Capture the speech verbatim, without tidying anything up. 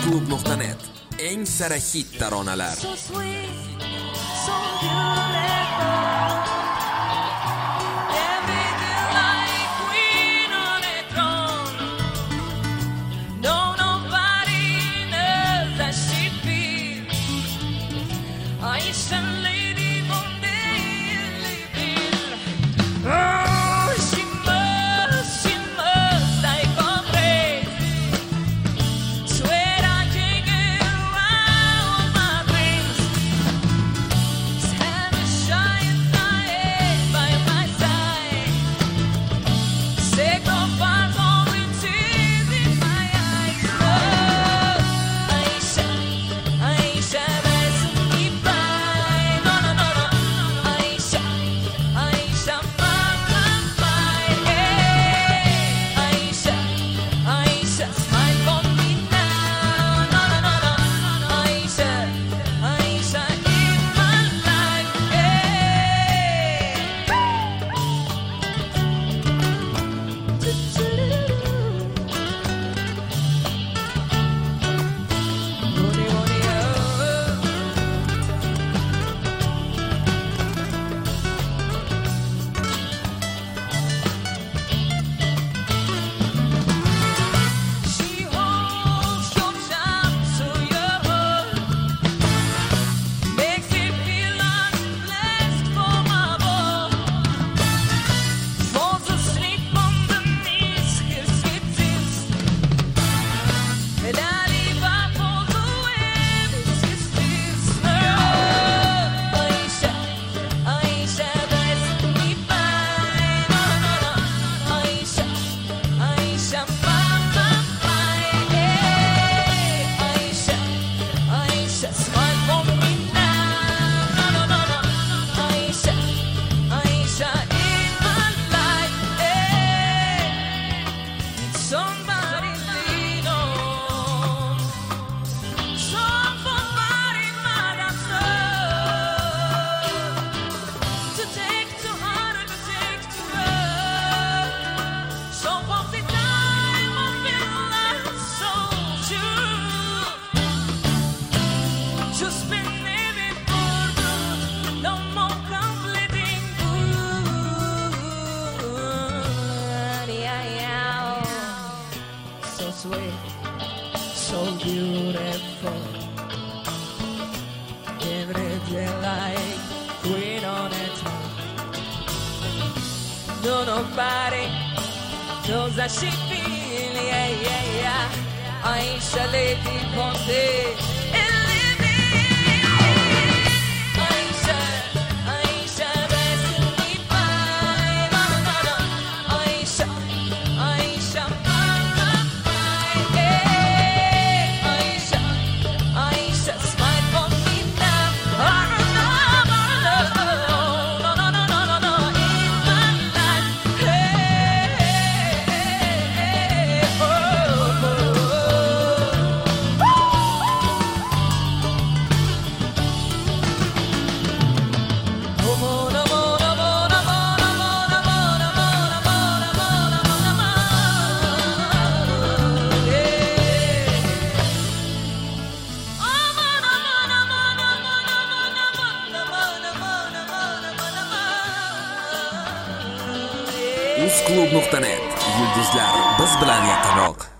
uzklub nuqta net eng sara hit taronalar. So sweet, so beautiful. Everything like queen on a throne. No, nobody knows that she feels. Aisha lady one day living. Oh, she must, she must, I can't breathe. Swear I can't get around my dreams. Stand a shine light by my side. Say goodbye, more with tears in my eyes. Oh, Aisha, Aisha, that's me fine. No, no, no, no. Aisha, Aisha, my, my, my. Hey, Aisha, Aisha, smile for me now. No, no, no, no. Aisha, Aisha in my life. She holds your charm to your heart, makes it feel like blessed from above. Falls asleep underneath his kisses, and I leave her for the way this is this. Oh, Aisha, Aisha, that's me fine. No, no, no, Aisha, Aisha, my, my, my. Hey, Aisha, Aisha, smile for me now. No, no, no, no, Aisha, Aisha in my life. Hey, somebody lean on, somebody might have soul. To take to heart and to take to love. Some of the time I feel like so true. Just been living for good, no more completing good. Yeah, yeah. So sweet, so beautiful. Everything like queen on a throne. No, nobody knows that she feel, yeah, yeah, yeah. Aisha lady one day and living. Aisha, Aisha, that's me fine. No, no, no, Aisha, Aisha, my, my, my. Hey, Aisha, Aisha, smile for me now. Oh, no, no, no, no, no, no, no, no, no, in my life. Hey, oh, oh, oh. uzklub nuqta net yulduzlar biz bilan yaqinroq.